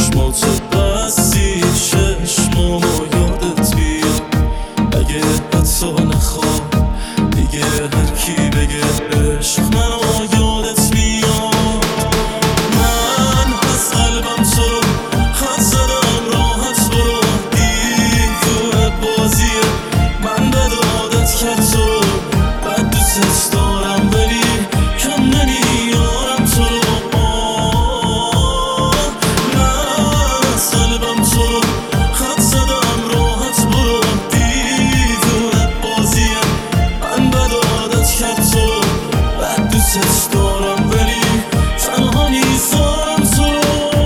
چشمات بستی چشمامو یادت بیاد اگه حتی نخواد دیگه هر کی بگه عشق منو یادت بیاد. من از قلبم تو رو خط زدم راحت برو دیوونه بازیه من بد عادت کرد تو رو بد دوست دارم ولی کم نمیارم تو رو. من از قلبم تو رو خط زدم راحت برو دیوونه بازیه من بد عادت کرد تو رو بد دوست دارم ولی تنها نیستم تو رو.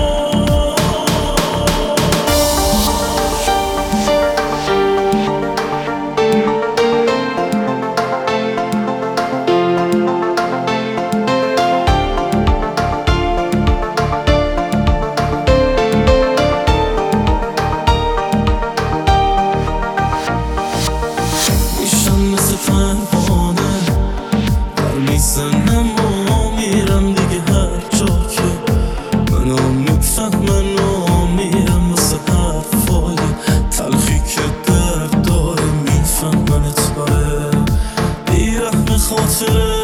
میشم مثل پروانه در میزنم و میرم دیگه هر جا که منو میفهمن و میرم واسه حرفای تلخی که درد داره میفهمنت بره بیرحم خاطره